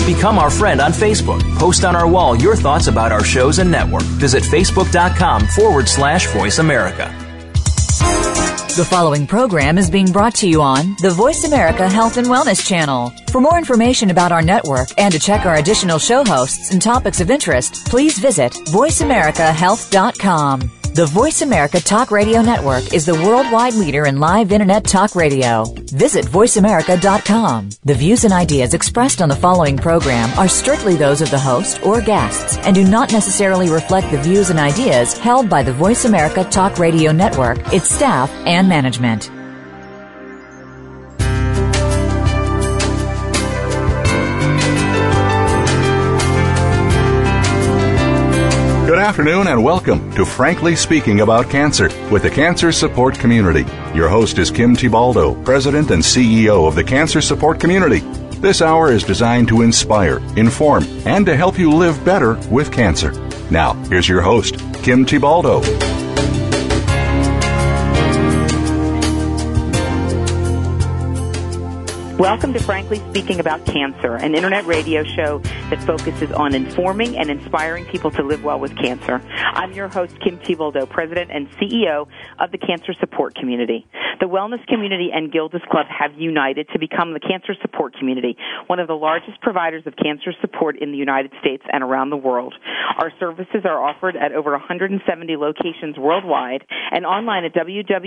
Become our friend on Facebook. Post on our wall your thoughts about our shows and network. Visit facebook.com/Voice America. The following program is being brought to you on the Voice America Health and Wellness Channel. For more information about our network and to check our additional show hosts and topics of interest, please visit voiceamericahealth.com. The Voice America Talk Radio Network is the worldwide leader in live Internet talk radio. Visit voiceamerica.com. The views and ideas expressed on the following program are strictly those of the host or guests and do not necessarily reflect the views and ideas held by the Voice America Talk Radio Network, its staff, and management. Good afternoon and welcome to Frankly Speaking About Cancer with the Cancer Support Community. Your host is Kim Thiboldeaux, President and CEO of the Cancer Support Community. This hour is designed to inspire, inform, and to help you live better with cancer. Now, here's your host, Kim Thiboldeaux. Welcome to Frankly Speaking About Cancer, an internet radio show that focuses on informing and inspiring people to live well with cancer. I'm your host, Kim Thiboldeaux, President and CEO of the Cancer Support Community. The Wellness Community and Gilda's Club have united to become the Cancer Support Community, one of the largest providers of cancer support in the United States and around the world. Our services are offered at over 170 locations worldwide and online at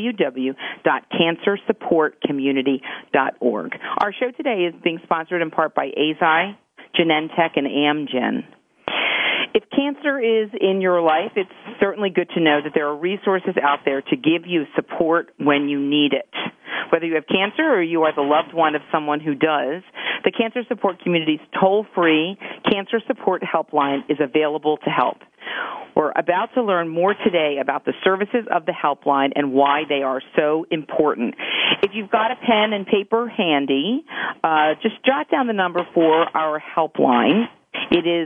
www.cancersupportcommunity.org. Our show today is being sponsored in part by Eisai, Genentech, and Amgen. If cancer is in your life, it's certainly good to know that there are resources out there to give you support when you need it. Whether you have cancer or you are the loved one of someone who does, the Cancer Support Community's toll-free Cancer Support Helpline is available to help. We're about to learn more today about the services of the helpline and why they are so important. If you've got a pen and paper handy, just jot down the number for our helpline. It is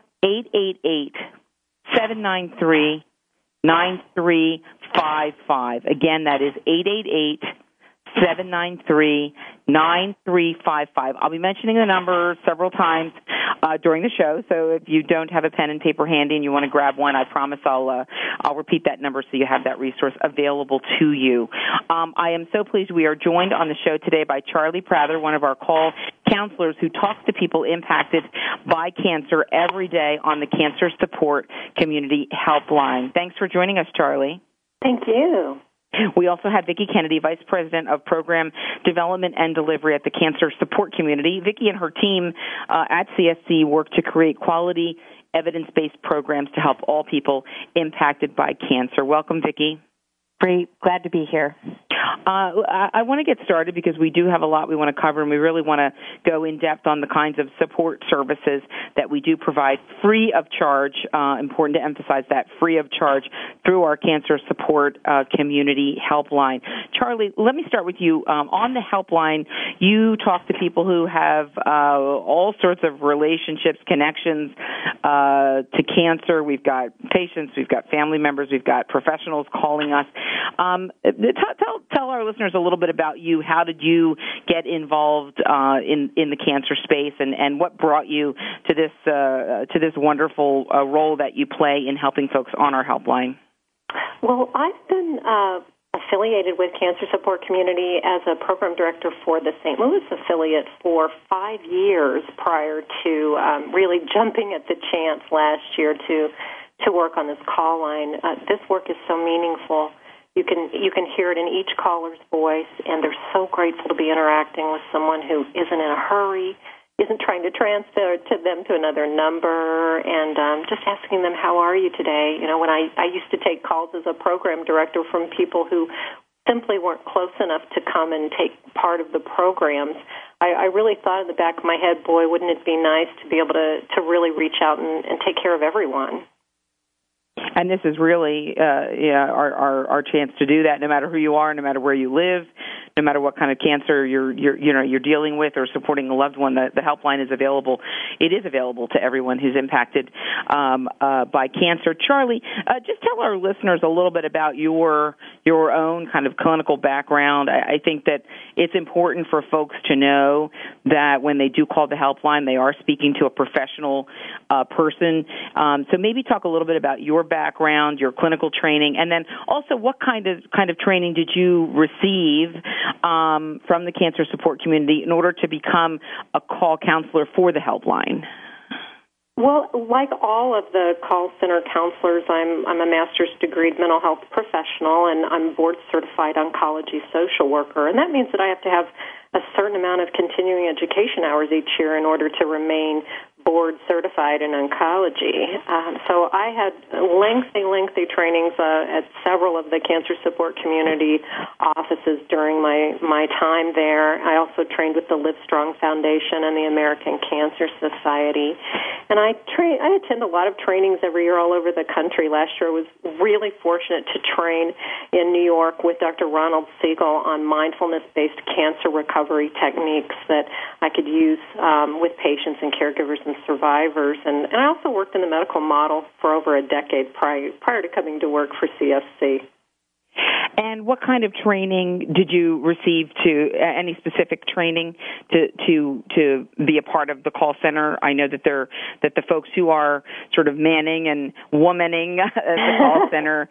888-793-9355. Again, that is 888-793-9355. I'll be mentioning the number several times during the show, so if you don't have a pen and paper handy and you want to grab one, I promise I'll repeat that number so you have that resource available to you. I am so pleased we are joined on the show today by Charlie Prather, one of our call counselors who talks to people impacted by cancer every day on the Cancer Support Community Helpline. Thanks for joining us, Charlie. Thank you. We also have Vicki Kennedy, Vice President of Program Development and Delivery at the Cancer Support Community. Vicki and her team at CSC work to create quality, evidence-based programs to help all people impacted by cancer. Welcome, Vicki. Great. Glad to be here. I want to get started because we do have a lot we want to cover, and we really want to go in depth on the kinds of support services that we do provide free of charge. Important to emphasize that, free of charge through our Cancer Support Community Helpline. Charlie, let me start with you. On the helpline, you talk to people who have all sorts of relationships, connections to cancer. We've got patients, we've got family members, we've got professionals calling us. Tell our listeners a little bit about you. How did you get involved in the cancer space, and what brought you to this wonderful role that you play in helping folks on our helpline? Well, I've been affiliated with Cancer Support Community as a program director for the St. Louis affiliate for 5 years prior to really jumping at the chance last year to work on this call line. This work is so meaningful. You can hear it in each caller's voice, and they're so grateful to be interacting with someone who isn't in a hurry, isn't trying to transfer to them to another number, and just asking them, how are you today? You know, when I used to take calls as a program director from people who simply weren't close enough to come and take part of the programs, I really thought in the back of my head, boy, wouldn't it be nice to be able to really reach out and take care of everyone. And this is really our chance to do that, no matter who you are, no matter where you live, no matter what kind of cancer you're dealing with or supporting a loved one. The helpline is available. It is available to everyone who's impacted by cancer. Charlie, just tell our listeners a little bit about your own kind of clinical background. I think that it's important for folks to know that when they do call the helpline, they are speaking to a professional person. So maybe talk a little bit about your background, your clinical training, and then also what kind of training did you receive from the cancer support community in order to become a call counselor for the helpline? Well, like all of the call center counselors, I'm a master's degreed mental health professional, and I'm board certified oncology social worker, and that means that I have to have a certain amount of continuing education hours each year in order to remain board certified in oncology. So I had lengthy trainings at several of the cancer support community offices during my time there. I also trained with the Livestrong Foundation and the American Cancer Society. And I attend a lot of trainings every year all over the country. Last year I was really fortunate to train in New York with Dr. Ronald Siegel on mindfulness-based cancer recovery techniques that I could use with patients and caregivers and survivors. And I also worked in the medical model for over a decade prior to coming to work for CSC. And what kind of training did you receive? Any specific training to be a part of the call center? I know that the folks who are sort of manning and womaning the call center,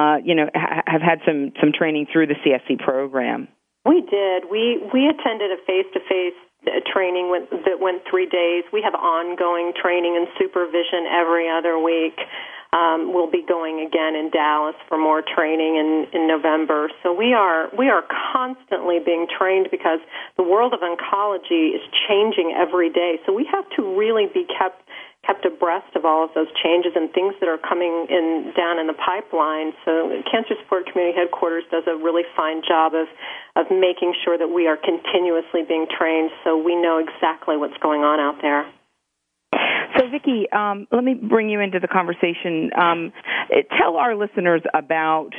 have had some training through the CSC program. We did. We attended a face-to-face training that went 3 days. We have ongoing training and supervision every other week. We'll be going again in Dallas for more training in November. So we are constantly being trained because the world of oncology is changing every day. So we have to really be kept abreast of all of those changes and things that are coming down in the pipeline. So Cancer Support Community Headquarters does a really fine job of making sure that we are continuously being trained so we know exactly what's going on out there. So, Vicki, let me bring you into the conversation. Tell our listeners about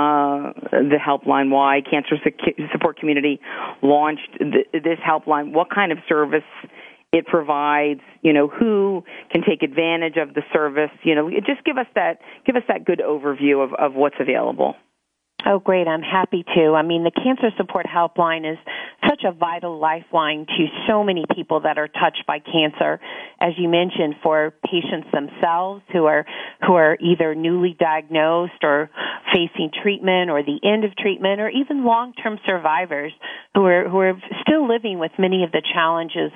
the helpline, why Cancer Support Community launched this helpline, what kind of service it provides, who can take advantage of the service. Just give us that good overview of what's available. Oh, great. I'm happy to. I mean, the Cancer Support Helpline is such a vital lifeline to so many people that are touched by cancer. As you mentioned, for patients themselves who are either newly diagnosed or facing treatment or the end of treatment, or even long-term survivors who are still living with many of the challenges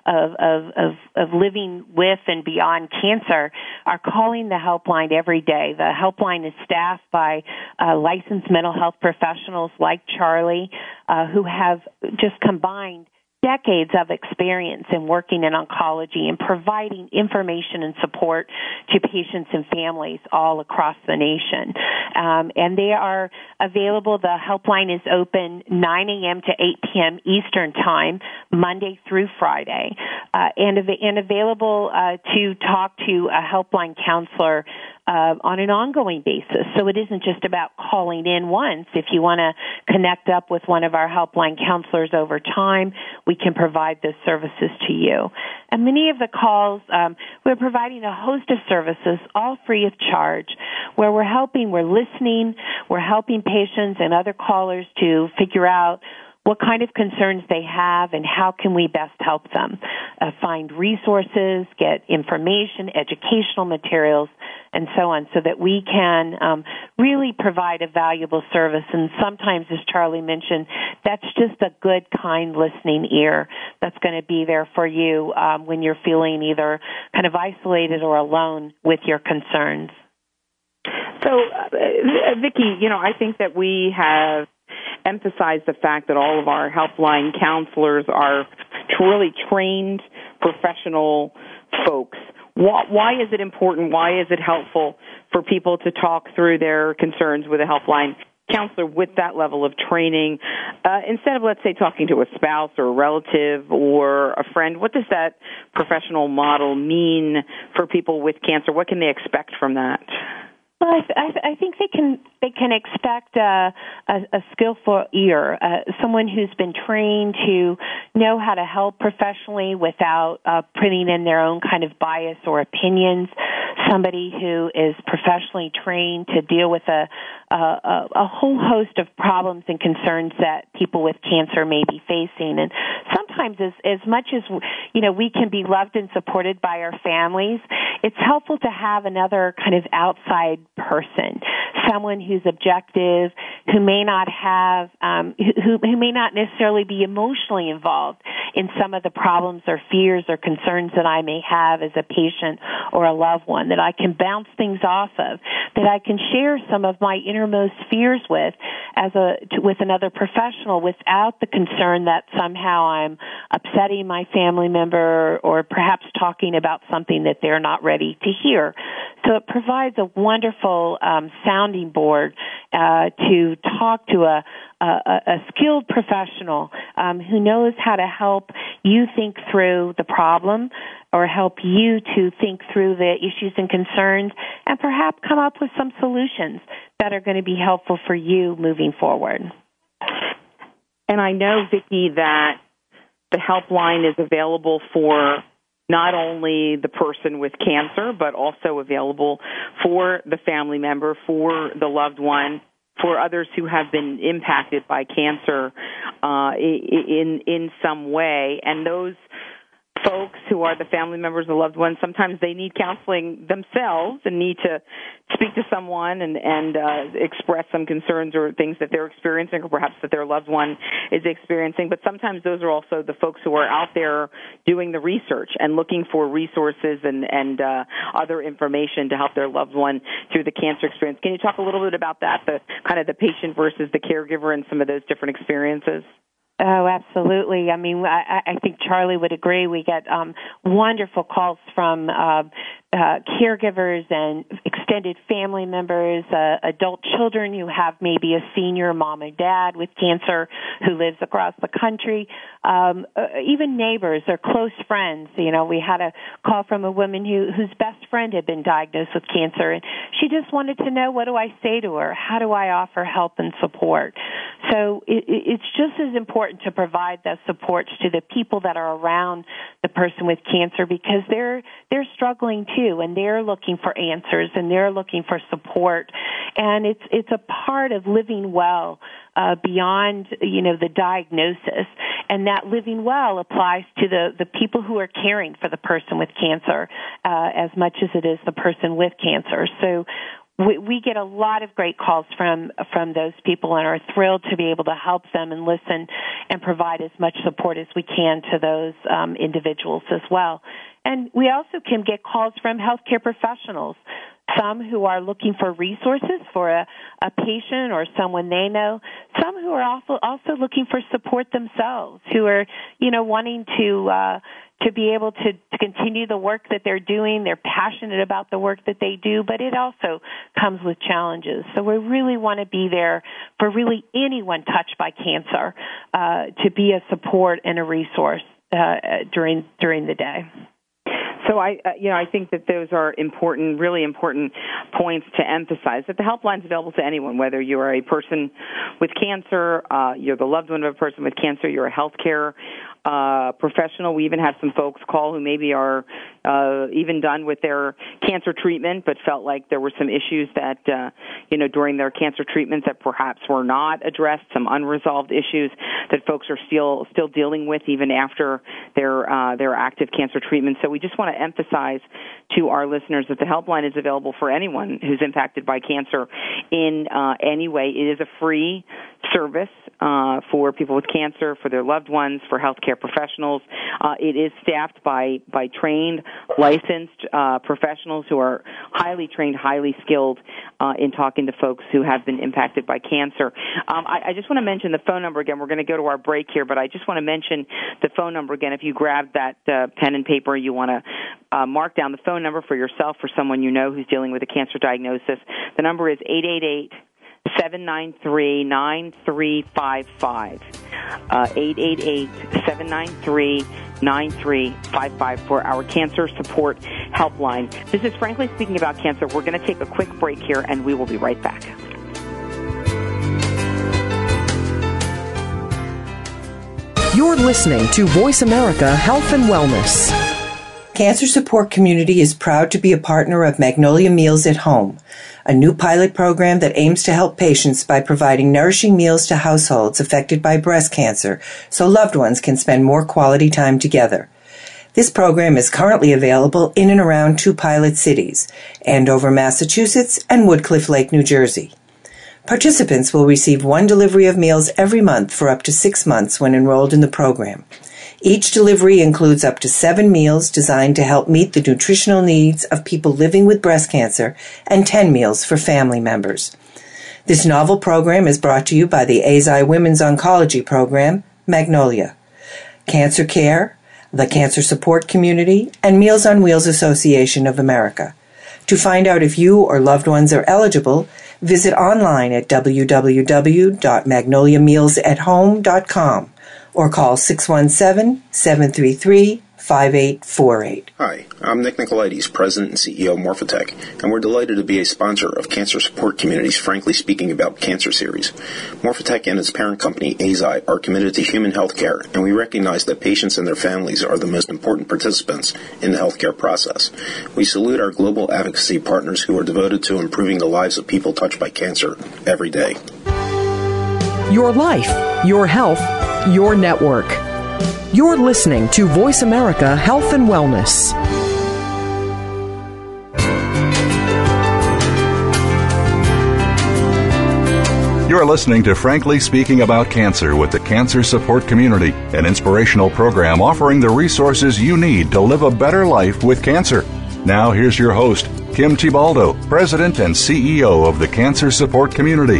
of living with and beyond cancer, are calling the helpline every day. The helpline is staffed by licensed mental health professionals like Charlie, who have just combined decades of experience in working in oncology and providing information and support to patients and families all across the nation. And they are available. The helpline is open 9 a.m. to 8 p.m. Eastern Time, Monday through Friday, and available to talk to a helpline counselor on an ongoing basis. So it isn't just about calling in once. If you want to connect up with one of our helpline counselors over time, we can provide those services to you. And many of the calls, we're providing a host of services, all free of charge, where we're listening, we're helping patients and other callers to figure out what kind of concerns they have and how can we best help them. Find resources, get information, educational materials, and so on, so that we can really provide a valuable service. And sometimes, as Charlie mentioned, that's just a good, kind, listening ear that's going to be there for you when you're feeling either kind of isolated or alone with your concerns. So, Vicki, I think that we have emphasized the fact that all of our helpline counselors are really trained professional folks. Why is it important? Why is it helpful for people to talk through their concerns with a helpline counselor with that level of training instead of, let's say, talking to a spouse or a relative or a friend? What does that professional model mean for people with cancer? What can they expect from that? Well, I think they can expect a skillful ear, someone who's been trained to know how to help professionally without putting in their own kind of bias or opinions. Somebody who is professionally trained to deal with a whole host of problems and concerns that people with cancer may be facing. And sometimes, as much as we can be loved and supported by our families, it's helpful to have another kind of outside person, someone who's objective, who may not have, who may not necessarily be emotionally involved in some of the problems or fears or concerns that I may have as a patient or a loved one, that I can bounce things off of, that I can share some of my innermost fears with with another professional without the concern that somehow I'm upsetting my family member or perhaps talking about something that they're not ready to hear. So it provides a wonderful sounding board to talk to a skilled professional who knows how to help you think through the problem or help you to think through the issues and concerns and perhaps come up with some solutions that are going to be helpful for you moving forward. And I know, Vicki, that the helpline is available for not only the person with cancer, but also available for the family member, for the loved one, for others who have been impacted by cancer in some way. And those folks who are the family members, the loved ones, sometimes they need counseling themselves and need to speak to someone and express some concerns or things that they're experiencing or perhaps that their loved one is experiencing. But sometimes those are also the folks who are out there doing the research and looking for resources and other information to help their loved one through the cancer experience. Can you talk a little bit about that, the kind of the patient versus the caregiver and some of those different experiences? Oh, absolutely. I mean, I think Charlie would agree. We get wonderful calls from caregivers and extended family members, adult children who have maybe a senior mom and dad with cancer who lives across the country, even neighbors or close friends. You know, we had a call from a woman whose best friend had been diagnosed with cancer, and she just wanted to know, what do I say to her? How do I offer help and support? So it's just as important to provide those supports to the people that are around the person with cancer, because they're struggling too, and they're looking for answers and they're looking for support. And it's a part of living well beyond the diagnosis, and that living well applies to the people who are caring for the person with cancer as much as it is the person with cancer. So we get a lot of great calls from those people and are thrilled to be able to help them and listen and provide as much support as we can to those individuals as well. And we also can get calls from healthcare professionals, some who are looking for resources for a patient or someone they know, some who are also looking for support themselves, who are, wanting to be able to continue the work that they're doing. They're passionate about the work that they do, but it also comes with challenges. So we really want to be there for really anyone touched by cancer to be a support and a resource during the day. So I think that those are important, really important points to emphasize, that the helpline is available to anyone, whether you're a person with cancer, you're the loved one of a person with cancer, you're a healthcare professional. We even have some folks call who maybe are even done with their cancer treatment, but felt like there were some issues that, during their cancer treatments that perhaps were not addressed, some unresolved issues that folks are still dealing with even after their active cancer treatment. So we just want to emphasize to our listeners that the helpline is available for anyone who's impacted by cancer in any way. It is a free service for people with cancer, for their loved ones, for healthcare professionals. It is staffed by trained, licensed professionals who are highly trained, highly skilled in talking to folks who have been impacted by cancer. I just want to mention the phone number again. We're going to go to our break here, but I just want to mention the phone number again. If you grab that pen and paper, you want to mark down the phone number for yourself, for someone you know who's dealing with a cancer diagnosis. The number is 888-793-9355. 888-793-9355 for our cancer support helpline. This is Frankly Speaking About Cancer. We're going to take a quick break here, and we will be right back. You're listening to Voice America Health and Wellness. Cancer Support Community is proud to be a partner of Magnolia Meals at Home, a new pilot program that aims to help patients by providing nourishing meals to households affected by breast cancer so loved ones can spend more quality time together. This program is currently available in and around 2 pilot cities, Andover, Massachusetts, and Woodcliff Lake, New Jersey. Participants will receive 1 delivery of meals every month for up to 6 months when enrolled in the program. Each delivery includes up to 7 meals designed to help meet the nutritional needs of people living with breast cancer and 10 meals for family members. This novel program is brought to you by the AZI Women's Oncology Program, Magnolia, Cancer Care, the Cancer Support Community, and Meals on Wheels Association of America. To find out if you or loved ones are eligible, visit online at www.magnoliamealsathome.com. or call 617-733-5848. Hi, I'm Nick Nicolaides, President and CEO of Morphotek, and we're delighted to be a sponsor of Cancer Support Community's Frankly Speaking About Cancer series. Morphotek and its parent company, AZI, are committed to human health care, and we recognize that patients and their families are the most important participants in the healthcare process. We salute our global advocacy partners who are devoted to improving the lives of people touched by cancer every day. Your life, your health, your network. You're listening to Voice America Health and Wellness. You're listening to Frankly Speaking About Cancer with the Cancer Support Community, an inspirational program offering the resources you need to live a better life with cancer. Now here's your host, Kim Tibaldo, President and CEO of the Cancer Support Community.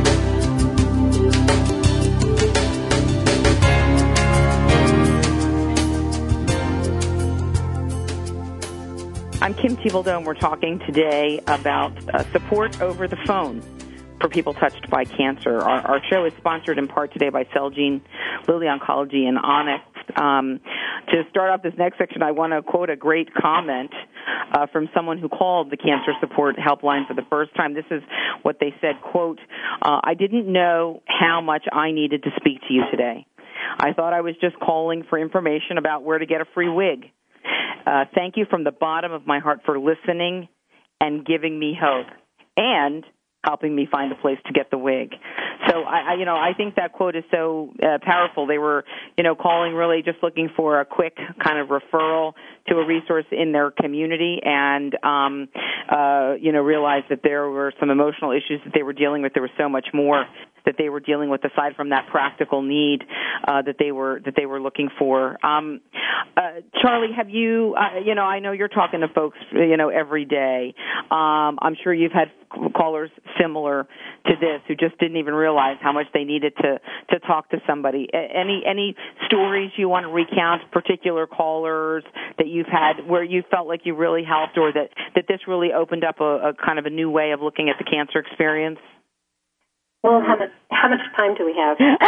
I'm Kim Tibaldo, and we're talking today about support over the phone for people touched by cancer. Our show is sponsored in part today by Celgene, Lilly Oncology, and Onyx. To start off this next section, I want to quote a great comment from someone who called the Cancer Support Helpline for the first time. This is what they said, quote, I didn't know how much I needed to speak to you today. I thought I was just calling for information about where to get a free wig. Thank you from the bottom of my heart for listening and giving me hope and helping me find a place to get the wig. So I think that quote is so powerful. They were, calling really just looking for a quick kind of referral to a resource in their community and, realized that there were some emotional issues that they were dealing with. There was so much more that they were dealing with aside from that practical need that they were looking for. Charlie, have you? I know you're talking to folks, every day. I'm sure you've had callers similar to this who just didn't even realize how much they needed to talk to somebody. Any stories you want to recount? Particular callers that you've had where you felt like you really helped, or that this really opened up a kind of a new way of looking at the cancer experience? Well, how much time do we have? Give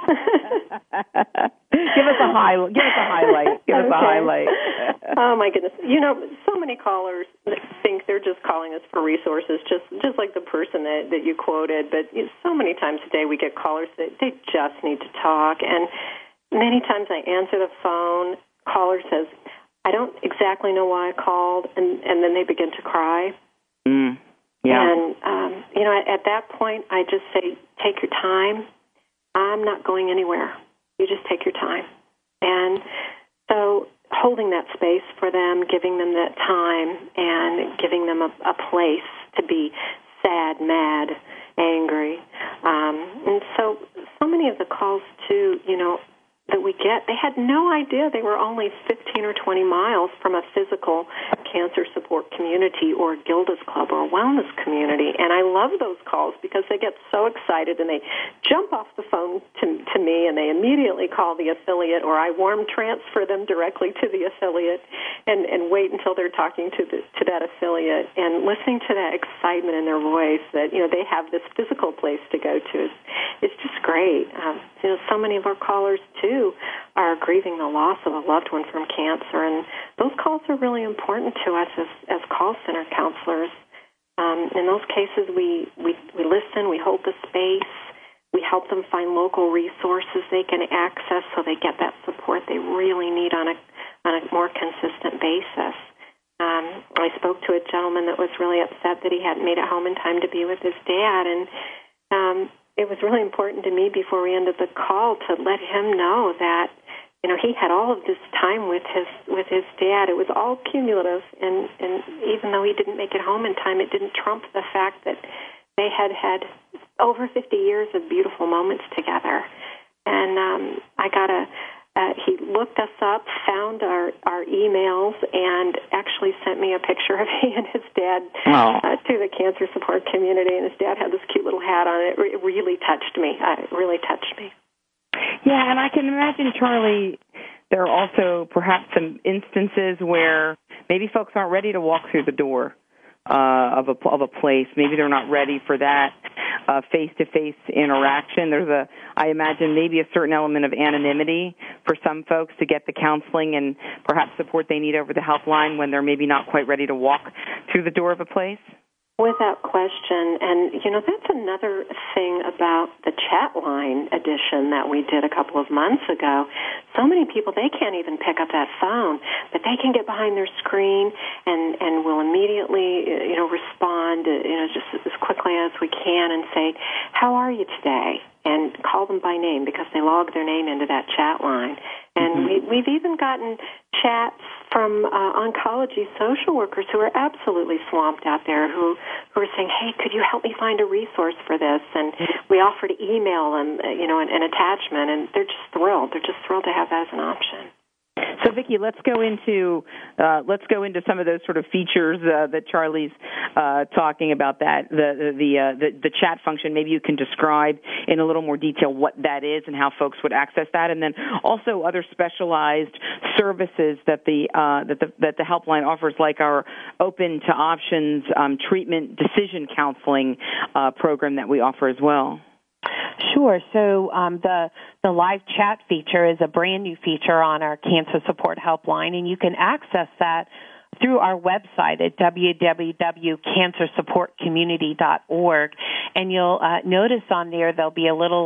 us a highlight. Give us a highlight. Oh my goodness! So many callers think they're just calling us for resources, just like the person that you quoted. But so many times a day we get callers that they just need to talk, and many times I answer the phone. Caller says, "I don't exactly know why I called," and then they begin to cry. Mm. Yeah. And, at that point, I just say, take your time. I'm not going anywhere. You just take your time. And so holding that space for them, giving them that time, and giving them a place to be sad, mad, angry. And so many of the calls, too, that we get, they had no idea they were only 15 or 20 miles from a physical cancer support community or a Gilda's Club or a wellness community. And I love those calls because they get so excited and they jump off the phone to me and they immediately call the affiliate, or I warm transfer them directly to the affiliate and wait until they're talking to that affiliate. And listening to that excitement in their voice that, they have this physical place to go to is just great. So many of our callers, too, are grieving the loss of a loved one from cancer, and those calls are really important to us as call center counselors. In those cases, we listen, we hold the space, we help them find local resources they can access so they get that support they really need on a more consistent basis. I spoke to a gentleman that was really upset that he hadn't made it home in time to be with his dad, and it was really important to me before we ended the call to let him know that he had all of this time with his dad. It was all cumulative, and even though he didn't make it home in time, it didn't trump the fact that they had had over 50 years of beautiful moments together. And he looked us up, found our emails, and actually sent me a picture of he and his dad to the cancer support community. And his dad had this cute little hat on. It really touched me. It really touched me. Yeah, and I can imagine, Charlie, there are also perhaps some instances where maybe folks aren't ready to walk through the door of a place. Maybe they're not ready for that face-to-face interaction. I imagine maybe a certain element of anonymity for some folks to get the counseling and perhaps support they need over the helpline when they're maybe not quite ready to walk through the door of a place. Without question. And, that's another thing about the chat line edition that we did a couple of months ago. So many people, they can't even pick up that phone, but they can get behind their screen and will immediately, respond, just as quickly as we can and say, how are you today? And call them by name because they log their name into that chat line. And we've even gotten chats from oncology social workers who are absolutely swamped out there who are saying, hey, could you help me find a resource for this? And we offer to email them, an attachment, and they're just thrilled. They're just thrilled to have that as an option. So, Vicki, let's go into some of those sort of features that Charlie's talking about. That the chat function. Maybe you can describe in a little more detail what that is and how folks would access that, and then also other specialized services that the helpline offers, like our Open to Options treatment decision counseling program that we offer as well. Sure. So the live chat feature is a brand new feature on our cancer support helpline, and you can access that through our website at www.cancersupportcommunity.org. And you'll notice on there there'll be a little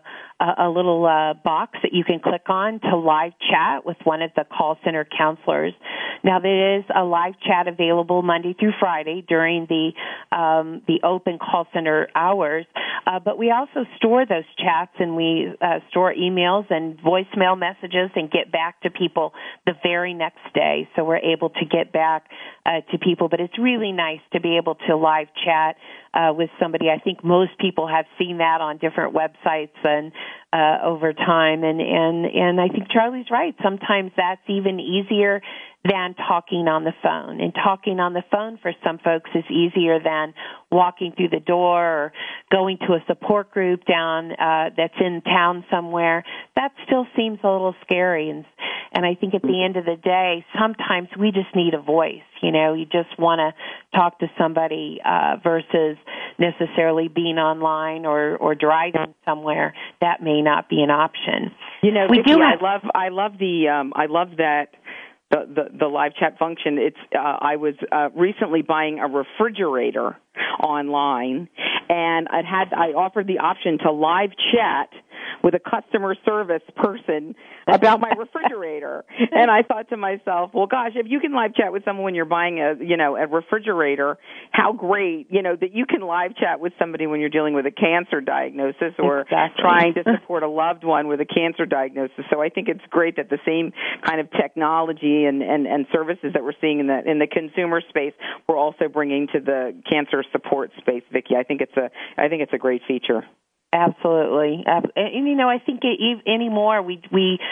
box that you can click on to live chat with one of the call center counselors. Now, there is a live chat available Monday through Friday during the open call center hours, but we also store those chats, and we store emails and voicemail messages and get back to people the very next day, so we're able to get back to people. But it's really nice to be able to live chat with somebody. I think most people have seen that on different websites and over time, and I think Charlie's right. Sometimes that's even easier than talking on the phone. And talking on the phone for some folks is easier than walking through the door or going to a support group down that's in town somewhere. That still seems a little scary. And I think at the end of the day, sometimes we just need a voice. You just want to talk to somebody versus necessarily being online or driving somewhere. That may not be an option. Vicki, I love that. The live chat function. I was recently buying a refrigerator online, and I offered the option to live chat with a customer service person about my refrigerator. And I thought to myself, well, gosh, if you can live chat with someone when you're buying a refrigerator, how great, that you can live chat with somebody when you're dealing with a cancer diagnosis or trying to support a loved one with a cancer diagnosis. So I think it's great that the same kind of technology and services that we're seeing in the consumer space, we're also bringing to the cancer support space, Vicki. I think it's a great feature. Absolutely. And, I think anymore we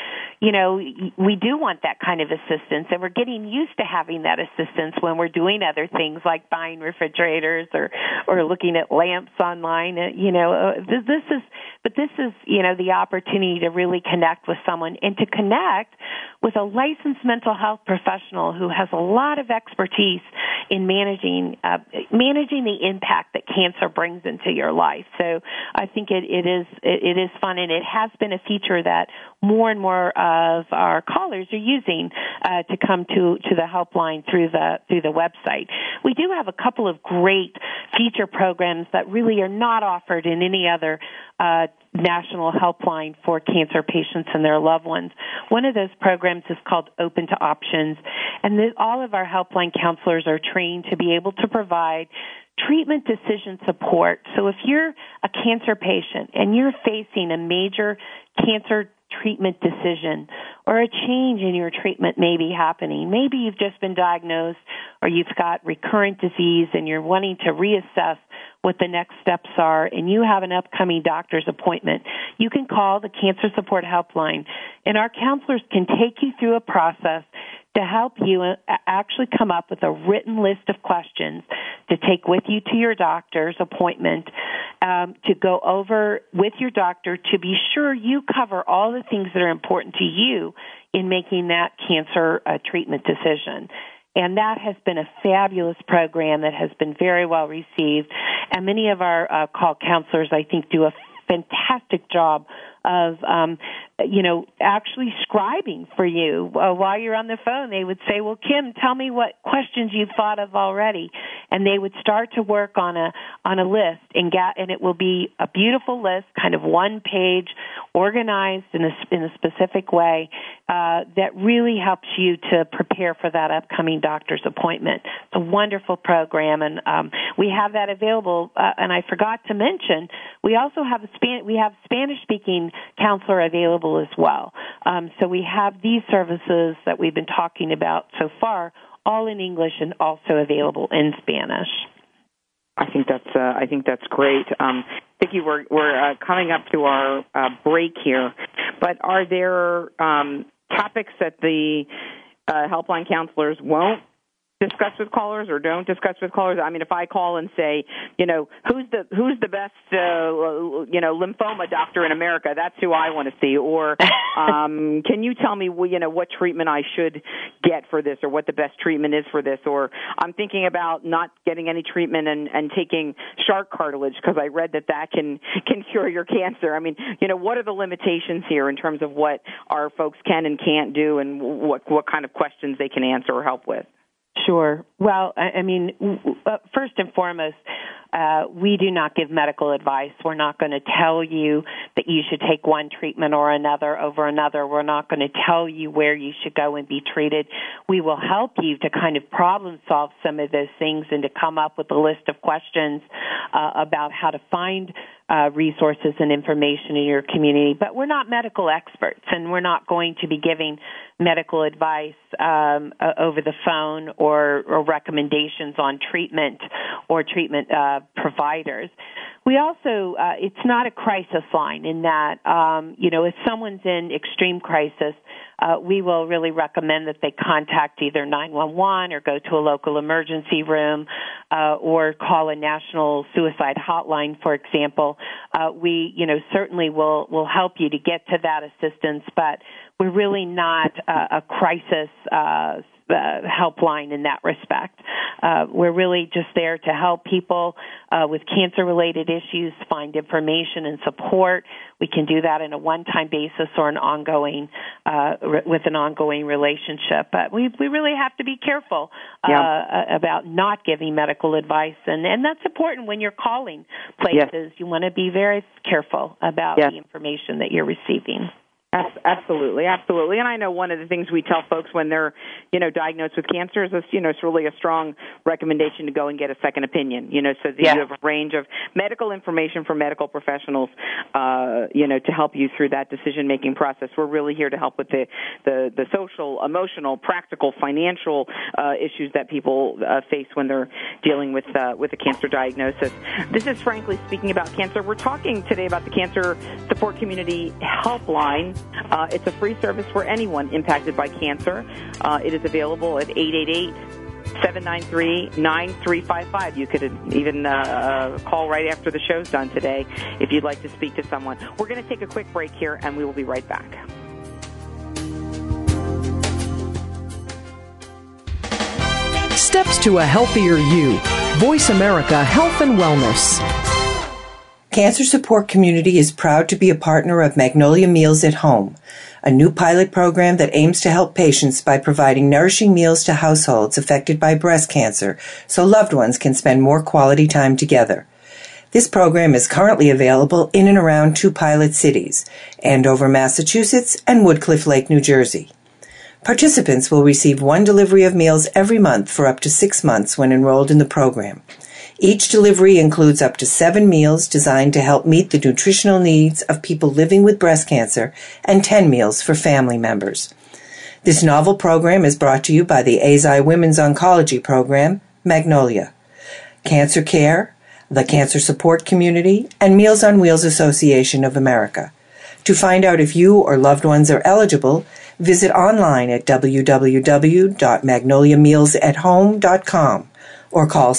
do want that kind of assistance, and we're getting used to having that assistance when we're doing other things like buying refrigerators or looking at lamps online. This is the opportunity to really connect with someone and to connect with a licensed mental health professional who has a lot of expertise in managing the impact that cancer brings into your life. So I think it is fun, and it has been a feature that more and more of our callers are using to come to the helpline through the website. We do have a couple of great feature programs that really are not offered in any other national helpline for cancer patients and their loved ones. One of those programs is called Open to Options, and all of our helpline counselors are trained to be able to provide treatment decision support. So if you're a cancer patient and you're facing a major cancer treatment decision or a change in your treatment may be happening, maybe you've just been diagnosed or you've got recurrent disease and you're wanting to reassess what the next steps are, and you have an upcoming doctor's appointment, you can call the Cancer Support Helpline, and our counselors can take you through a process to help you actually come up with a written list of questions to take with you to your doctor's appointment, to go over with your doctor to be sure you cover all the things that are important to you in making that cancer treatment decision. And that has been a fabulous program that has been very well received. And many of our call counselors, I think, do a fantastic job of, actually scribing for you. While you're on the phone, they would say, well, Kim, tell me what questions you've thought of already. And they would start to work on a list, and it will be a beautiful list, kind of one page, organized in a specific way, that really helps you to prepare for that upcoming doctor's appointment. It's a wonderful program, and we have that available. And I forgot to mention, we also have Spanish-speaking counselor available as well. So we have these services that we've been talking about so far, all in English and also available in Spanish. I think that's great. Vicki, we're coming up to our break here, but are there topics that the helpline counselors won't discuss with callers or don't discuss with callers? I mean, if I call and say, who's the best, lymphoma doctor in America, that's who I want to see. Or can you tell me, what treatment I should get for this, or what the best treatment is for this? Or I'm thinking about not getting any treatment and taking shark cartilage because I read that can cure your cancer. I mean, what are the limitations here in terms of what our folks can and can't do, and what kind of questions they can answer or help with? Sure. Well, I mean, first and foremost, we do not give medical advice. We're not going to tell you that you should take one treatment or another over another. We're not going to tell you where you should go and be treated. We will help you to kind of problem solve some of those things and to come up with a list of questions about how to find resources and information in your community. But we're not medical experts, and we're not going to be giving medical advice over the phone or recommendations on treatment or treatment providers. We also, it's not a crisis line in that, if someone's in extreme crisis, we will really recommend that they contact either 911 or go to a local emergency room or call a national suicide hotline, for example. We, certainly will help you to get to that assistance, but we're really not a crisis helpline in that respect. We're really just there to help people with cancer-related issues find information and support. We can do that in a one-time basis or an ongoing with an ongoing relationship. But we really have to be careful about not giving medical advice, and that's important when you're calling places. You want to be very careful about the information that you're receiving. Absolutely. And I know one of the things we tell folks when they're, diagnosed with cancer is, it's really a strong recommendation to go and get a second opinion, so that you have a range of medical information from medical professionals, to help you through that decision-making process. We're really here to help with the social, emotional, practical, financial issues that people face when they're dealing with a cancer diagnosis. This is Frankly Speaking About Cancer. We're talking today about the Cancer Support Community Helpline. It's a free service for anyone impacted by cancer. It is available at 888-793-9355. You could even call right after the show's done today if you'd like to speak to someone. We're going to take a quick break here, and we will be right back. Steps to a healthier you. Voice America Health and Wellness. Cancer Support Community is proud to be a partner of Magnolia Meals at Home, a new pilot program that aims to help patients by providing nourishing meals to households affected by breast cancer so loved ones can spend more quality time together. This program is currently available in and around 2 pilot cities, Andover, Massachusetts, and Woodcliff Lake, New Jersey. Participants will receive 1 delivery of meals every month for up to 6 months when enrolled in the program. Each delivery includes up to 7 meals designed to help meet the nutritional needs of people living with breast cancer and 10 meals for family members. This novel program is brought to you by the AZI Women's Oncology Program, Magnolia, Cancer Care, the Cancer Support Community, and Meals on Wheels Association of America. To find out if you or loved ones are eligible, visit online at www.magnoliamealsathome.com. or call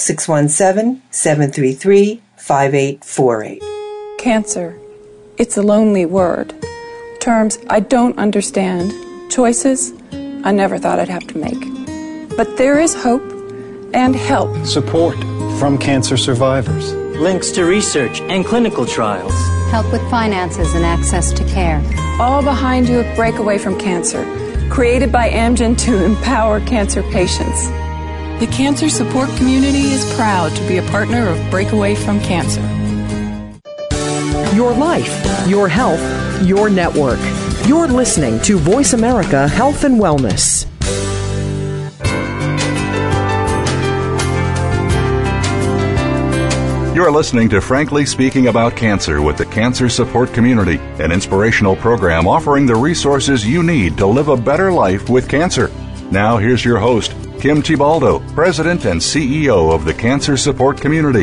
617-733-5848. Cancer. It's a lonely word. Terms I don't understand. Choices I never thought I'd have to make. But there is hope and help. Support from cancer survivors. Links to research and clinical trials. Help with finances and access to care. All behind you at Breakaway from Cancer, created by Amgen to empower cancer patients. The Cancer Support Community is proud to be a partner of Breakaway from Cancer. Your life, your health, your network. You're listening to Voice America Health and Wellness. You're listening to Frankly Speaking About Cancer with the Cancer Support Community, an inspirational program offering the resources you need to live a better life with cancer. Now here's your host, Kim Thiboldeaux, President and CEO of the Cancer Support Community.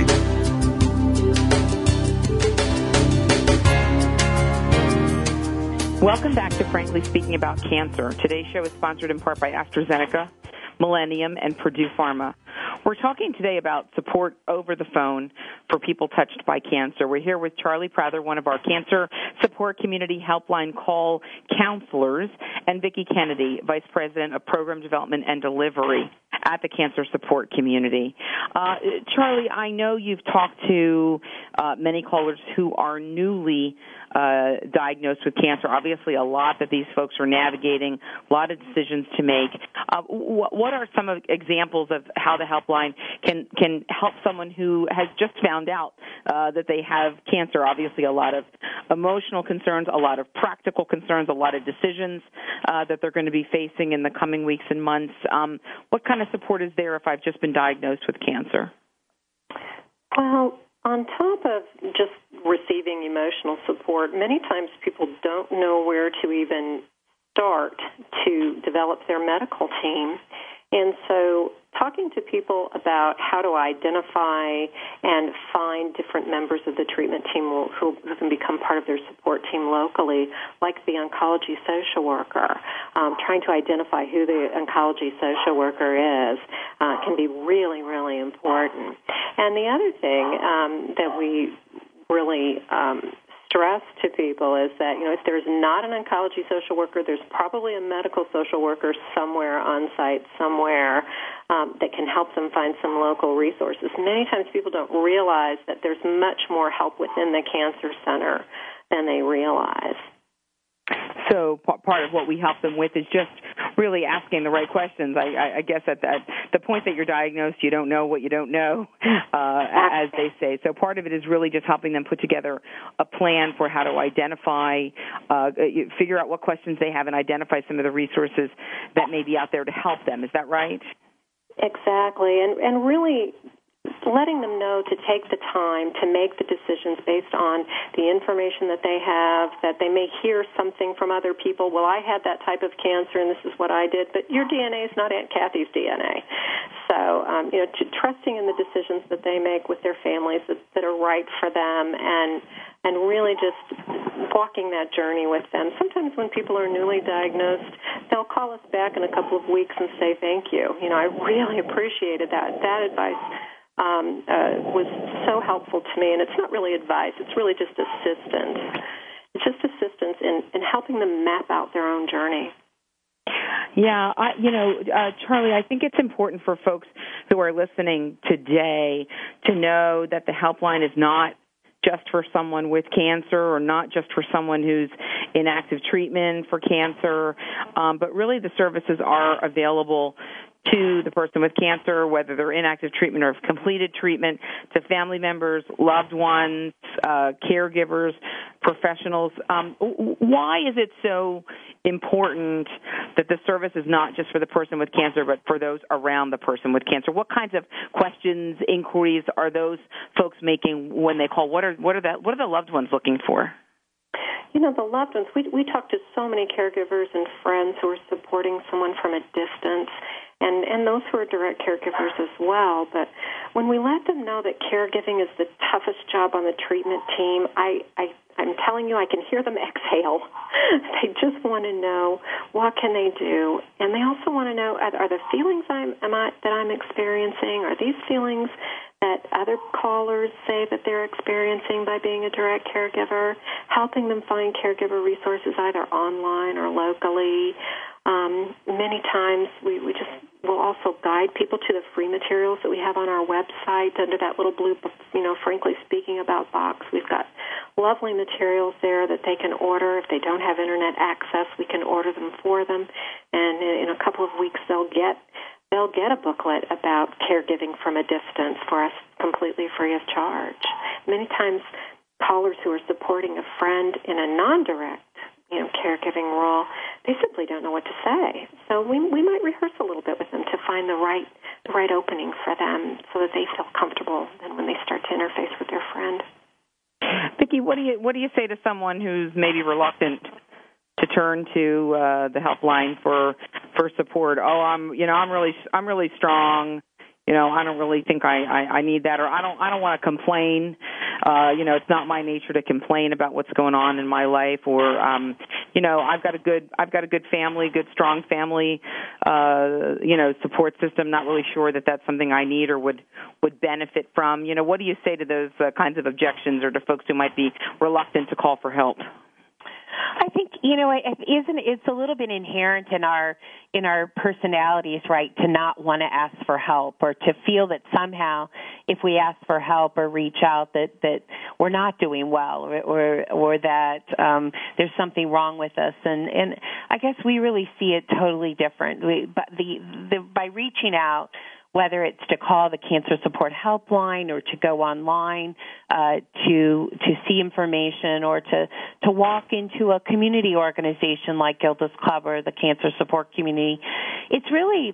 Welcome back to Frankly Speaking About Cancer. Today's show is sponsored in part by AstraZeneca, Millennium, and Purdue Pharma. We're talking today about support over the phone for people touched by cancer. We're here with Charlie Prather, one of our Cancer Support Community Helpline call counselors, and Vicki Kennedy, Vice President of Program Development and Delivery at the Cancer Support Community. Charlie, I know you've talked to many callers who are newly diagnosed with cancer. Obviously, a lot that these folks are navigating, a lot of decisions to make. What are some examples of how the helpline can help someone who has just found out that they have cancer? Obviously, a lot of emotional concerns, a lot of practical concerns, a lot of decisions that they're going to be facing in the coming weeks and months. What kind of support is there if I've just been diagnosed with cancer? Well, on top of just receiving emotional support, many times people don't know where to even start to develop their medical team. And so talking to people about how to identify and find different members of the treatment team who can become part of their support team locally, like the oncology social worker, trying to identify who the oncology social worker is, can be really, really important. And the other thing that we really stress to people is that, if there's not an oncology social worker, there's probably a medical social worker somewhere on site, somewhere that can help them find some local resources. Many times people don't realize that there's much more help within the cancer center than they realize. So part of what we help them with is just really asking the right questions. I guess at the point that you're diagnosed, you don't know what you don't know, as they say. So part of it is really just helping them put together a plan for how to identify, figure out what questions they have and identify some of the resources that may be out there to help them. Is that right? Exactly, and really letting them know to take the time to make the decisions based on the information that they have, that they may hear something from other people. Well, I had that type of cancer, and this is what I did, but your DNA is not Aunt Kathy's DNA. So, trusting in the decisions that they make with their families that are right for them, and really just walking that journey with them. Sometimes when people are newly diagnosed, they'll call us back in a couple of weeks and say, thank you. I really appreciated that. That advice was so helpful to me, and it's not really advice, it's really just assistance. It's just assistance in helping them map out their own journey. Yeah, Charlie, I think it's important for folks who are listening today to know that the helpline is not just for someone with cancer or not just for someone who's in active treatment for cancer, but really the services are available to the person with cancer, whether they're in active treatment or have completed treatment, to family members, loved ones, caregivers, professionals. Why is it so important that the service is not just for the person with cancer, but for those around the person with cancer? What kinds of questions, inquiries are those folks making when they call? What are the loved ones looking for? The loved ones, we talk to so many caregivers and friends who are supporting someone from a distance, and those who are direct caregivers as well. But when we let them know that caregiving is the toughest job on the treatment team, I'm telling you, I can hear them exhale. They just want to know, what can they do? And they also want to know, are the feelings that I'm experiencing, are these feelings that other callers say that they're experiencing by being a direct caregiver, helping them find caregiver resources either online or locally. Many times we'll also guide people to the free materials that we have on our website under that little blue, Frankly Speaking About box. We've got lovely materials there that they can order. If they don't have Internet access, we can order them for them. And in a couple of weeks, they'll get a booklet about caregiving from a distance for us completely free of charge. Many times callers who are supporting a friend in a non-direct caregiving role, they simply don't know what to say. So we might rehearse a little bit with them to find the right opening for them so that they feel comfortable then when they start to interface with their friend. Vicki, what do you say to someone who's maybe reluctant to turn to the helpline for support? Oh, I'm really strong. I don't really think I need that, or I don't want to complain. It's not my nature to complain about what's going on in my life, or I've got a good family, good strong family, support system. Not really sure that that's something I need or would benefit from. What do you say to those kinds of objections, or to folks who might be reluctant to call for help? I think it's a little bit inherent in our personalities, right, to not want to ask for help, or to feel that somehow if we ask for help or reach out that we're not doing well, or that there's something wrong with us, and I guess we really see it totally different. But by reaching out, whether it's to call the Cancer Support Helpline or to go online to see information, or to walk into a community organization like Gilda's Club or the Cancer Support Community, it's really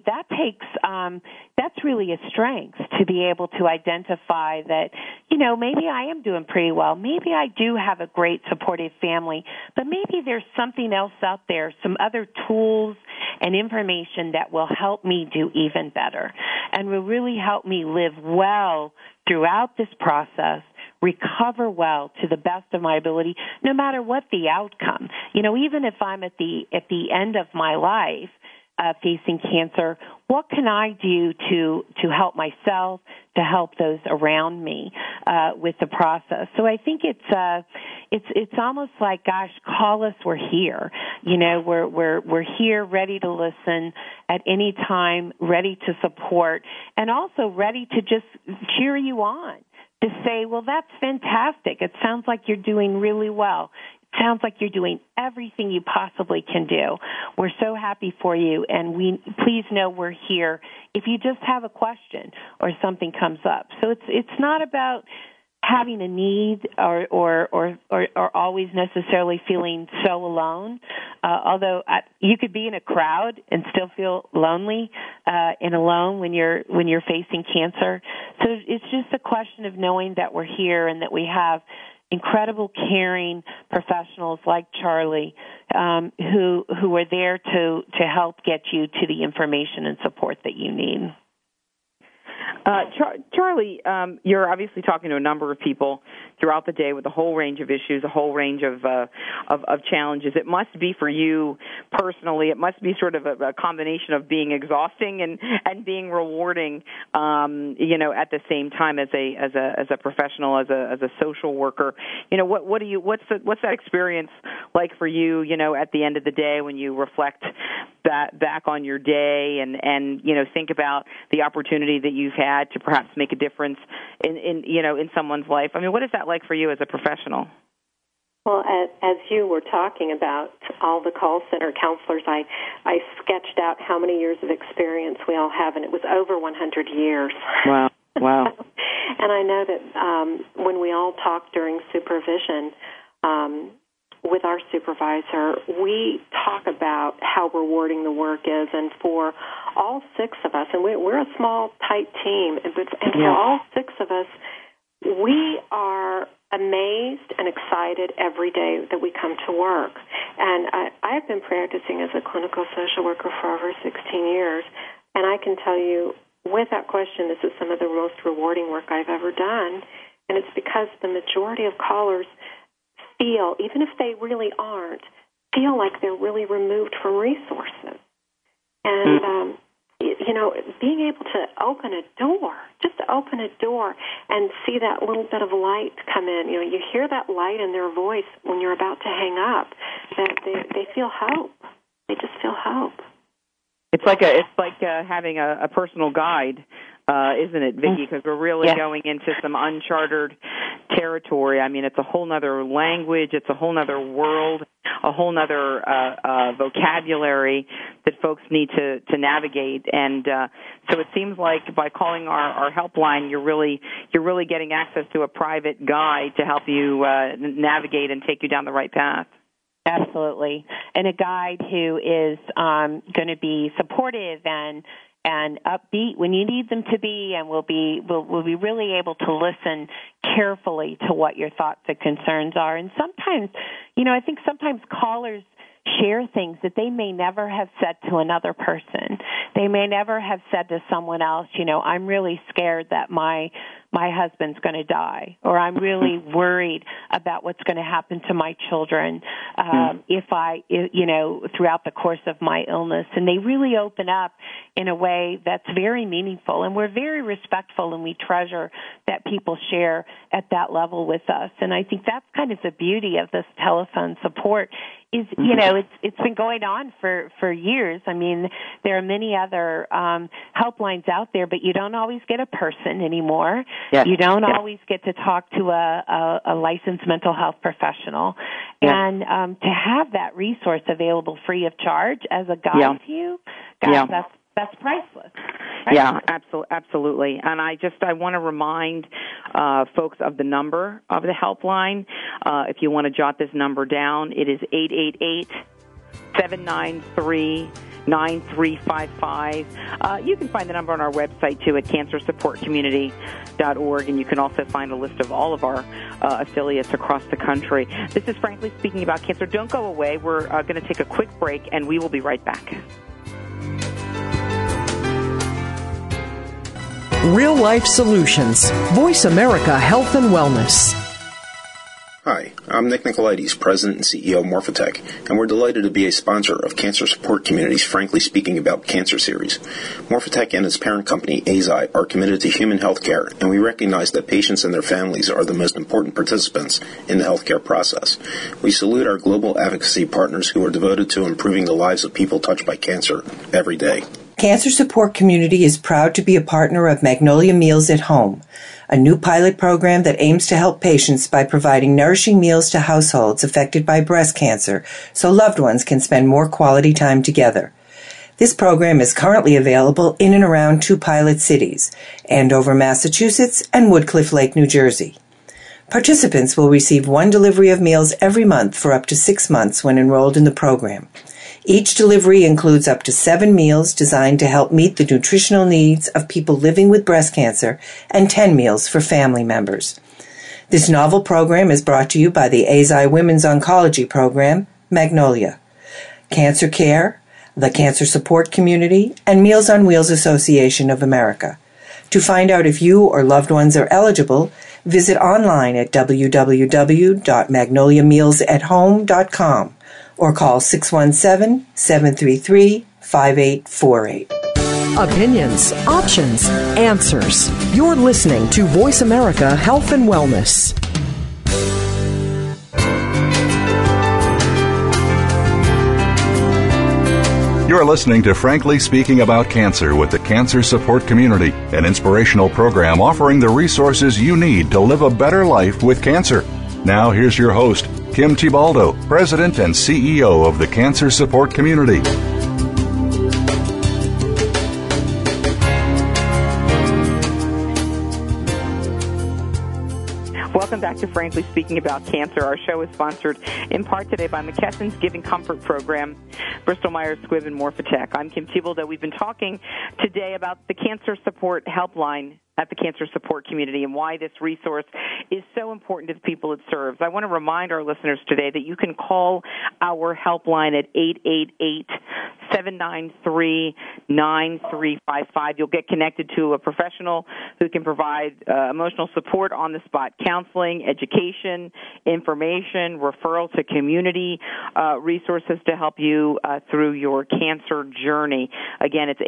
that's really a strength to be able to identify that maybe I am doing pretty well, maybe I do have a great supportive family, but maybe there's something else out there, some other tools and information that will help me do even better and will really help me live well throughout this process, recover well to the best of my ability, no matter what the outcome. Even if I'm at the end of my life facing cancer, what can I do to help myself, to help those around me with the process? So I think it's almost like, gosh, call us, we're here. We're here, ready to listen at any time, ready to support, and also ready to just cheer you on, to say, well, that's fantastic. It sounds like you're doing really well. It sounds like you're doing everything you possibly can do. We're so happy for you, and please know we're here if you just have a question or something comes up. So it's not about having a need or always necessarily feeling so alone. Although you could be in a crowd and still feel lonely and alone when you're facing cancer. So it's just a question of knowing that we're here and that we have incredible, caring professionals like Charlie who are there to help get you to the information and support that you need. Charlie, you're obviously talking to a number of people throughout the day with a whole range of issues, a whole range of challenges. It must be for you personally. It must be sort of a combination of being exhausting and being rewarding, at the same time as a professional, as a social worker. What's that experience like for you? At the end of the day when you reflect back on your day and think about the opportunity that you've had to perhaps make a difference in someone's life. I mean, what is that like for you as a professional? Well, as you were talking about all the call center counselors, I sketched out how many years of experience we all have, and it was over 100 years. Wow. And I know that when we all talk during supervision with our supervisor, we talk about how rewarding the work is, and for all six of us, and we're a small, tight team, and for all six of us, we are amazed and excited every day that we come to work. And I've been practicing as a clinical social worker for over 16 years, and I can tell you, without question, this is some of the most rewarding work I've ever done, and it's because the majority of callers feel, even if they really aren't, feel like they're really removed from resources. And, being able to open a door and see that little bit of light come in, you hear that light in their voice when you're about to hang up, that they feel hope. They just feel hope. It's like having a personal guide, isn't it, Vicki? Because we're really going into some uncharted territory. I mean, it's a whole other language. It's a whole other world, a whole other vocabulary that folks need to navigate. And so it seems like by calling our helpline, you're really getting access to a private guide to help you navigate and take you down the right path. Absolutely. And a guide who is going to be supportive and upbeat when you need them to be, and will be really able to listen carefully to what your thoughts and concerns are. And sometimes, I think sometimes callers share things that they may never have said to another person. They may never have said to someone else, I'm really scared that my husband's going to die, or I'm really worried about what's going to happen to my children throughout the course of my illness. And they really open up in a way that's very meaningful. And we're very respectful, and we treasure that people share at that level with us. And I think that's kind of the beauty of this telephone support is, it's been going on for years. I mean, there are many other helplines out there, but you don't always get a person anymore. Yes. You don't always get to talk to a licensed mental health professional. Yes. And to have that resource available free of charge as a guide to you, that's priceless. Yeah, absolutely. And I want to remind folks of the number of the helpline. If you want to jot this number down, it is 888-793-9355. You can find the number on our website, too, at cancersupportcommunity.org, and you can also find a list of all of our affiliates across the country. This is Frankly Speaking About Cancer. Don't go away. We're going to take a quick break, and we will be right back. Real Life Solutions. Voice America Health and Wellness. Hi, I'm Nick Nicolaides, President and CEO of Morphotek, and we're delighted to be a sponsor of Cancer Support Community's Frankly Speaking About Cancer series. Morphotek and its parent company, Eisai, are committed to human health care, and we recognize that patients and their families are the most important participants in the healthcare process. We salute our global advocacy partners who are devoted to improving the lives of people touched by cancer every day. Cancer Support Community is proud to be a partner of Magnolia Meals at Home, a new pilot program that aims to help patients by providing nourishing meals to households affected by breast cancer so loved ones can spend more quality time together. This program is currently available in and around 2 pilot cities, Andover, Massachusetts, and Woodcliff Lake, New Jersey. Participants will receive 1 delivery of meals every month for up to 6 months when enrolled in the program. Each delivery includes up to 7 meals designed to help meet the nutritional needs of people living with breast cancer and 10 meals for family members. This novel program is brought to you by the AZI Women's Oncology Program, Magnolia, Cancer Care, the Cancer Support Community, and Meals on Wheels Association of America. To find out if you or loved ones are eligible, visit online at www.magnoliamealsathome.com or call 617-733-5848. Opinions, options, answers. You're listening to Voice America Health and Wellness. You're listening to Frankly Speaking About Cancer with the Cancer Support Community, an inspirational program offering the resources you need to live a better life with cancer. Now here's your host, Kim Thiboldeaux, President and CEO of the Cancer Support Community. Welcome back to Frankly Speaking About Cancer. Our show is sponsored in part today by McKesson's Giving Comfort Program, Bristol Myers Squibb, and Morphatec. I'm Kim Thiboldeaux. We've been talking today about the Cancer Support Helpline at the Cancer Support Community and why this resource is so important to the people it serves. I want to remind our listeners today that you can call our helpline at 888-793-9355. You'll get connected to a professional who can provide emotional support, on-the-spot counseling, education, information, referral to community resources to help you through your cancer journey. Again, it's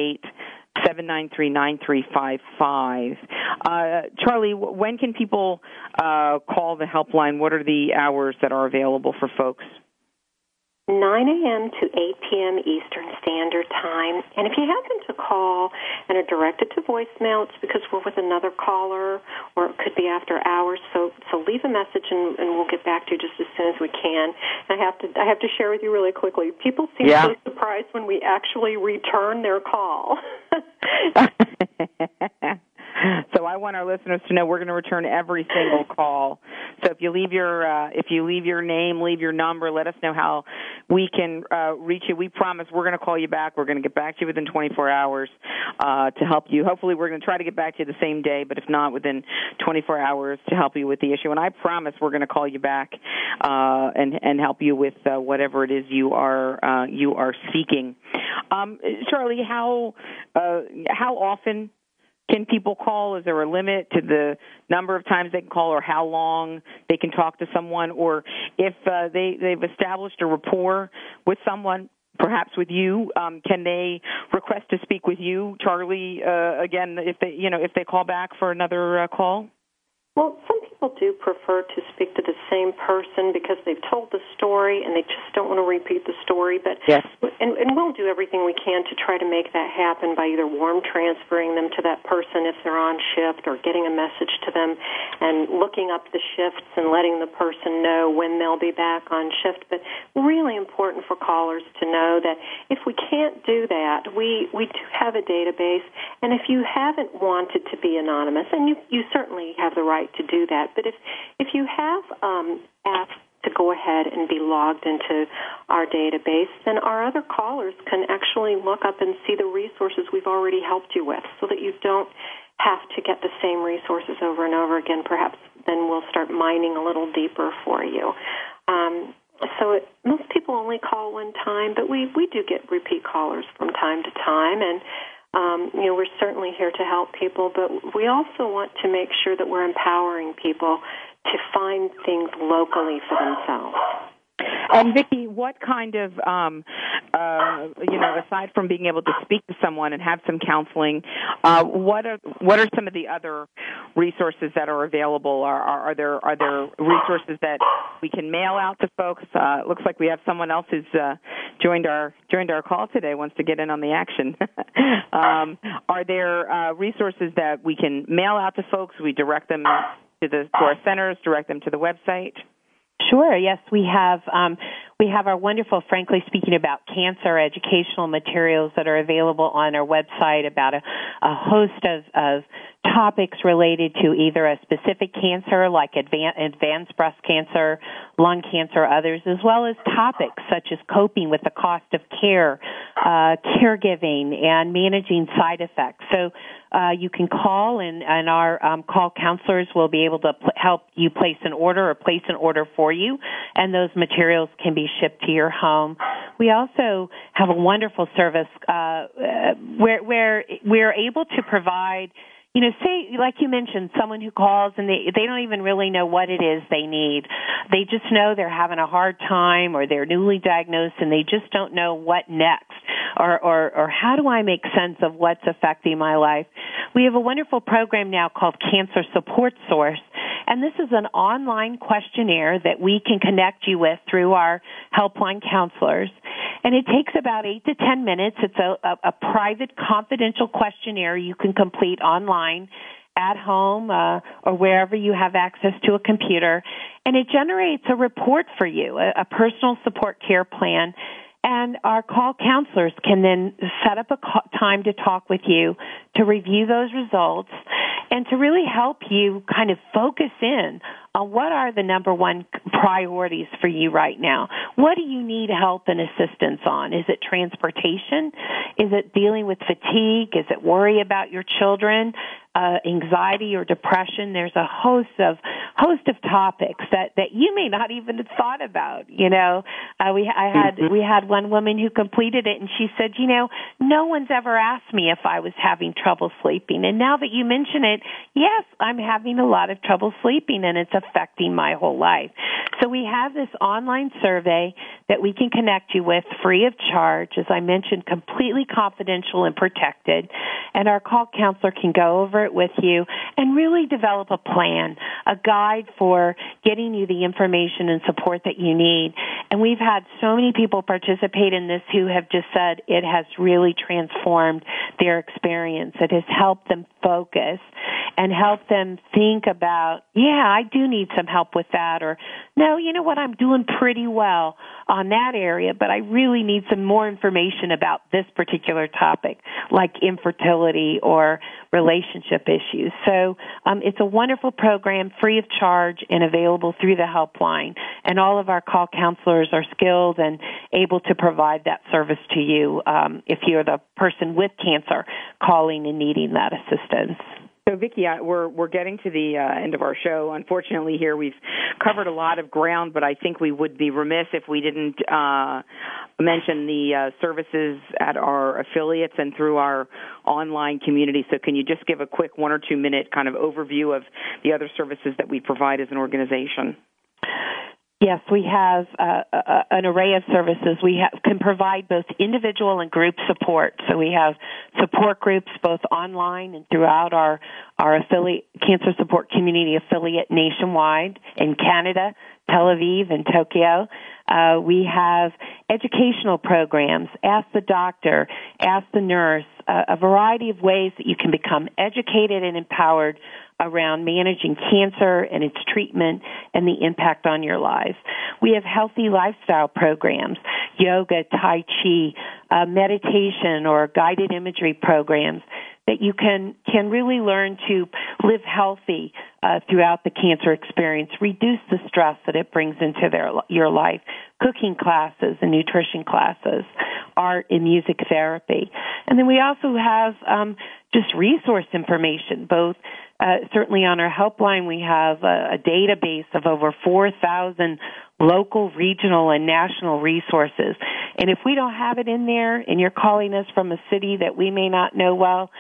888-793-9355. Charlie, when can people call the helpline? What are the hours that are available for folks? 9 a.m. to 8 p.m. Eastern Standard Time. And if you happen to call and are directed to voicemail, it's because we're with another caller, or it could be after hours. So leave a message, and we'll get back to you just as soon as we can. I have to share with you really quickly. People seem so surprised when we actually return their call. So I want our listeners to know we're going to return every single call. So if you leave your name, leave your number, let us know how we can reach you. We promise we're going to call you back. We're going to get back to you within 24 hours to help you. Hopefully we're going to try to get back to you the same day, but if not, within 24 hours to help you with the issue. And I promise we're going to call you back and help you with whatever it is you are seeking. Charlie, how often can people call? Is there a limit to the number of times they can call or how long they can talk to someone? Or if they've established a rapport with someone, perhaps with you, can they request to speak with you, Charlie, again, if they call back for another call? Well, some people do prefer to speak to the same person because they've told the story and they just don't want to repeat the story. But yes. And we'll do everything we can to try to make that happen by either warm transferring them to that person if they're on shift, or getting a message to them and looking up the shifts and letting the person know when they'll be back on shift. But really important for callers to know that if we can't do that, we do have a database. And if you haven't wanted to be anonymous, and you certainly have the right to do that, but if you have asked to go ahead and be logged into our database, then our other callers can actually look up and see the resources we've already helped you with, so that you don't have to get the same resources over and over again. Perhaps then we'll start mining a little deeper for you. Most people only call one time, but we do get repeat callers from time to time, and we're certainly here to help people, but we also want to make sure that we're empowering people to find things locally for themselves. And Vicki, what kind of, aside from being able to speak to someone and have some counseling, what are some of the other resources that are available? Are there resources that we can mail out to folks? It looks like we have someone else who's joined our call today, wants to get in on the action. Are there resources that we can mail out to folks? We direct them to our centers, direct them to the website? Sure. Yes, we have our wonderful, Frankly Speaking About Cancer educational materials that are available on our website about a host of topics related to either a specific cancer like advanced breast cancer, lung cancer, others, as well as topics such as coping with the cost of care, caregiving, and managing side effects. So you can call, and our call counselors will be able to help you place an order or place an order for you, and those materials can be shipped to your home. We also have a wonderful service where we're able to provide, say, like you mentioned, someone who calls and they don't even really know what it is they need. They just know they're having a hard time or they're newly diagnosed and they just don't know what next or how do I make sense of what's affecting my life. We have a wonderful program now called Cancer Support Source, and this is an online questionnaire that we can connect you with through our helpline counselors. And it takes about 8 to 10 minutes. It's a private, confidential questionnaire you can complete online at home or wherever you have access to a computer. And it generates a report for you, a personal support care plan. And our call counselors can then set up a time to talk with you to review those results and to really help you kind of focus in on what are the number one priorities for you right now. What do you need help and assistance on? Is it transportation? Is it dealing with fatigue? Is it worry about your children? Anxiety or depression? There's a host of topics that you may not even have thought about. We had one woman who completed it, and she said, no one's ever asked me if I was having trouble sleeping, and now that you mention it, yes, I'm having a lot of trouble sleeping, and it's affecting my whole life. So we have this online survey that we can connect you with free of charge, as I mentioned, completely confidential and protected, and our call counselor can go over it with you and really develop a plan, a guide for getting you the information and support that you need. And we've had so many people participate in this who have just said it has really transformed their experience. It has helped them focus and help them think about, I do need some help with that, or no, you know what, I'm doing pretty well on that area, but I really need some more information about this particular topic, like infertility or relationship issues. So it's a wonderful program, free of charge and available through the helpline. And all of our call counselors are skilled and able to provide that service to you if you're the person with cancer calling and needing that assistance. So, Vicki, we're getting to the end of our show. Unfortunately, here we've covered a lot of ground, but I think we would be remiss if we didn't mention the services at our affiliates and through our online community. So can you just give a quick 1 or 2 minute kind of overview of the other services that we provide as an organization? Yes, we have an array of services. We can provide both individual and group support. So we have support groups both online and throughout our affiliate Cancer Support Community affiliate nationwide in Canada, Tel Aviv, and Tokyo. We have educational programs, Ask the Doctor, Ask the Nurse, a variety of ways that you can become educated and empowered around managing cancer and its treatment and the impact on your lives. We have healthy lifestyle programs, yoga, tai chi, meditation, or guided imagery programs that you can really learn to live healthy throughout the cancer experience, reduce the stress that it brings into your life, cooking classes and nutrition classes, art and music therapy. And then we also have just resource information, both certainly on our helpline we have a database of over 4,000 local, regional, and national resources. And if we don't have it in there and you're calling us from a city that we may not know well,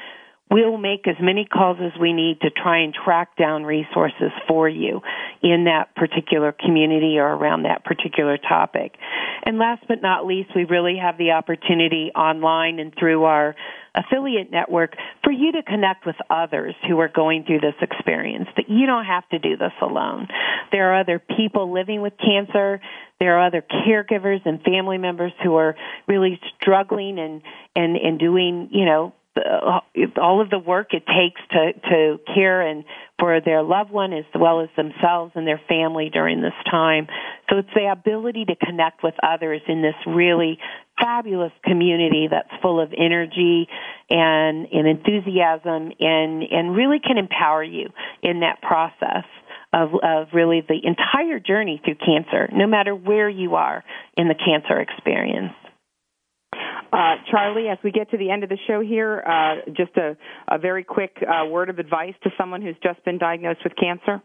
we'll make as many calls as we need to try and track down resources for you in that particular community or around that particular topic. And last but not least, we really have the opportunity online and through our affiliate network for you to connect with others who are going through this experience, that you don't have to do this alone. There are other people living with cancer. There are other caregivers and family members who are really struggling and doing, all of the work it takes to care and for their loved one as well as themselves and their family during this time. So it's the ability to connect with others in this really fabulous community that's full of energy and enthusiasm and really can empower you in that process of really the entire journey through cancer, no matter where you are in the cancer experience. Charlie, as we get to the end of the show here, just a very quick word of advice to someone who's just been diagnosed with cancer.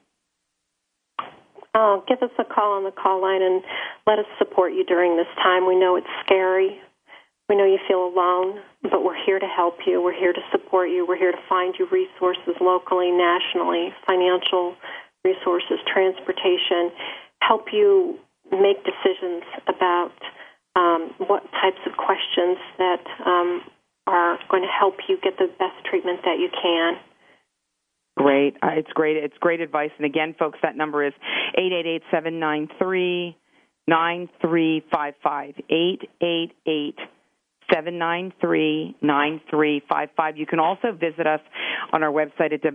Give us a call on the call line and let us support you during this time. We know it's scary. We know you feel alone, but we're here to help you. We're here to support you. We're here to find you resources locally, nationally, financial resources, transportation, help you make decisions about what types of questions that are going to help you get the best treatment that you can. Great. It's great. It's great advice. And again, folks, that number is 888-793-9355, 888-793-9355. You can also visit us on our website at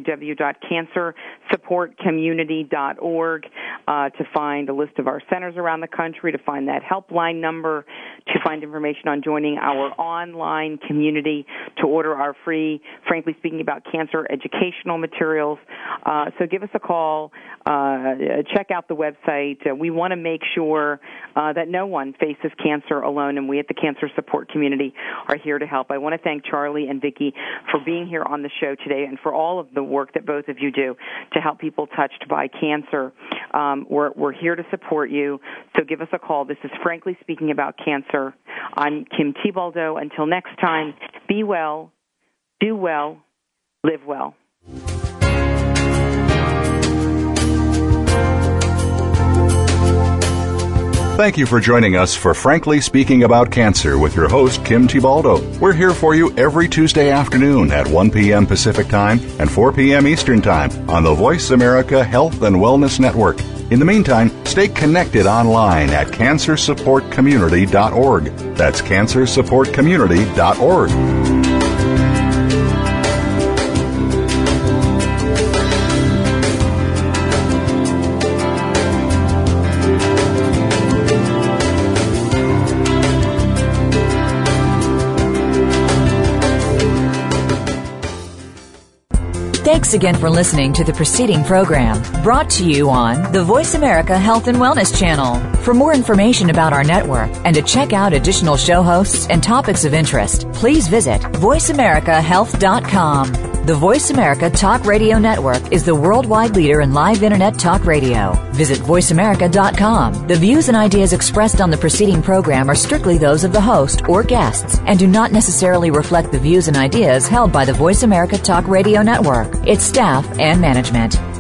www.cancersupportcommunity.org to find a list of our centers around the country, to find that helpline number, to find information on joining our online community, to order our free, Frankly Speaking About Cancer educational materials. So give us a call. Check out the website. We want to make sure that no one faces cancer alone, and we at the Cancer Support Community are here to help. I want to thank Charlie and Vicki for being here on the show today and for all of the work that both of you do to help people touched by cancer. We're here to support you, so give us a call. This is Frankly Speaking About Cancer. I'm Kim Thiboldeaux. Until next time, be well, do well, live well. Thank you for joining us for Frankly Speaking About Cancer with your host, Kim Thiboldeaux. We're here for you every Tuesday afternoon at 1 p.m. Pacific Time and 4 p.m. Eastern Time on the Voice America Health and Wellness Network. In the meantime, stay connected online at cancersupportcommunity.org. That's cancersupportcommunity.org. Thanks again for listening to the preceding program, brought to you on the Voice America Health and Wellness Channel. For more information about our network and to check out additional show hosts and topics of interest, please visit voiceamericahealth.com. The Voice America Talk Radio Network is the worldwide leader in live Internet talk radio. Visit voiceamerica.com. The views and ideas expressed on the preceding program are strictly those of the host or guests and do not necessarily reflect the views and ideas held by the Voice America Talk Radio Network, its staff, and management.